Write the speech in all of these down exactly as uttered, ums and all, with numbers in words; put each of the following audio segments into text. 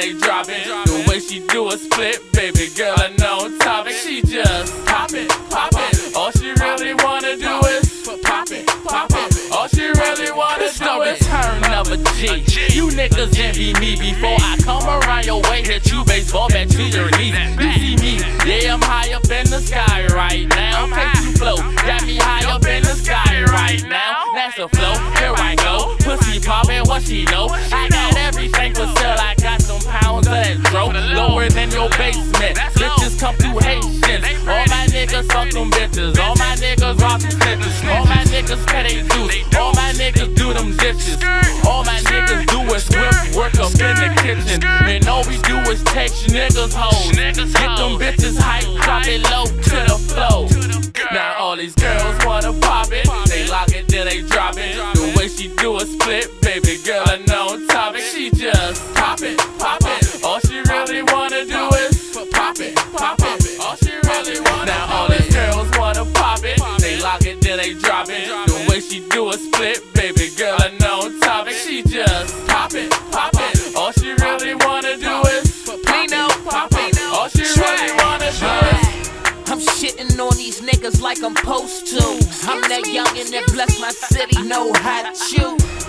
they drop it. The way she do a split, baby girl, I know topic. She just pop it, pop it. All she really wanna do is pop it, pop it. All she really wanna do is turn of a G. You niggas envy me before I come around your way. Hit you baseball back to your knees. You see me, yeah, I'm high up in the sky right now. Take you flow, got me high up in the sky right now. That's the flow, here I go. Pussy poppin', what she know? I got everything for sale. I got some pounds of that dro, lower than your basement. Bitches come through Haitians. All my niggas fuck them bitches. All my niggas rock them bitches. All my niggas pay they dues. All my niggas do them dishes. All my niggas do is whip work up in the kitchen. And all we do is take niggas hoes. Get them bitches hype, drop it low to the flow. Now all these girls wanna pop it. They lock it, then they drop it. The way she do a split, baby girl, I know topic. She just pop it, pop it. All she really wanna do is pop it, pop it. All she really wanna. Now all these girls wanna pop it. They lock it, then they drop it. The way she do a split, baby girl, I know topic. She just pop it, pop it. All she really wanna do is pop it, pop it. All she really wanna do is. I'm shitting on these niggas like I'm supposed to. I'm that youngin' that bless my city, know how to chew.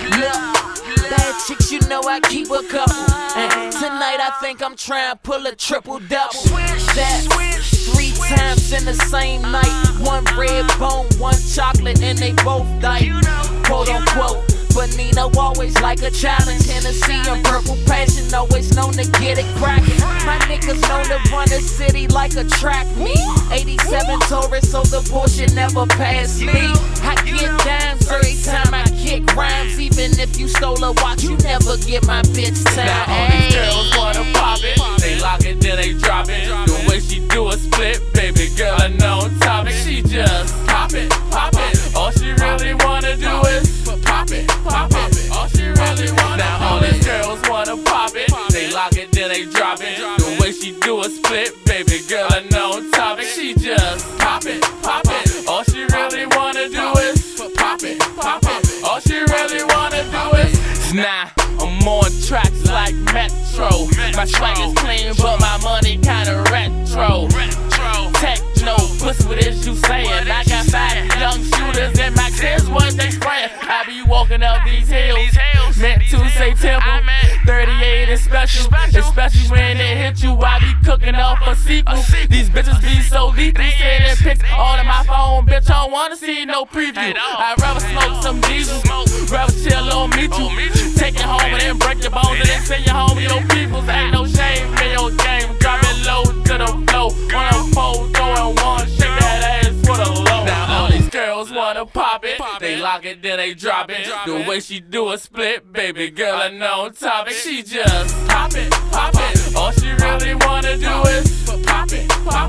Look, bad chicks, you know I keep a couple. And tonight I think I'm trying to pull a triple double. That's three times in the same night. One red bone, one chocolate, and they both died. Quote unquote. But Nino always like a challenge. Hennessy and purple passion, always known to get it crackin'. My niggas known to run the city like a track meet. eighty-seven Taurus, so the bullshit never pass me. I get dimes every time I kick rhymes. Even if you stole a watch, you never get my bitch time. Now all these girls wanna pop it. They lock it, then they drop it. The way she do a split, baby girl, I know topic. She just pop it, pop it. All she really wanna do is pop it, pop it. All she really wanna. Now all these girls wanna pop it. They lock it, then they drop it. The way she do a split, baby girl, I know topic. She just pop it, pop it. All she really wanna do is pop it, pop it. All she really wanna do is. Nah, I'm on tracks like Metro. My swag is clean, but my money kinda retro. Techno, pussy, what is you saying? I got five young shooters in my kids, what they spraying. I be walking up these hills, meant to say temple. thirty-eight is special, especially when it hit you. I be cooking up a sequel. These bitches be so lethal, sending pics all in my phone. Bitch, I don't wanna see no preview. I'd rather smoke some diesel, rather chill on me too. Take it home and then break your bones and then send you home to your peoples. Ain't no shame in your game, drop it low to the flow. When I'm pole, throwing one, shake that ass for the low. Now all these girls wanna pop it. They lock it, then they drop it. The way she do a split, baby girl, I know topic. She just pop it, pop it. All she really wanna do is pop it, pop it.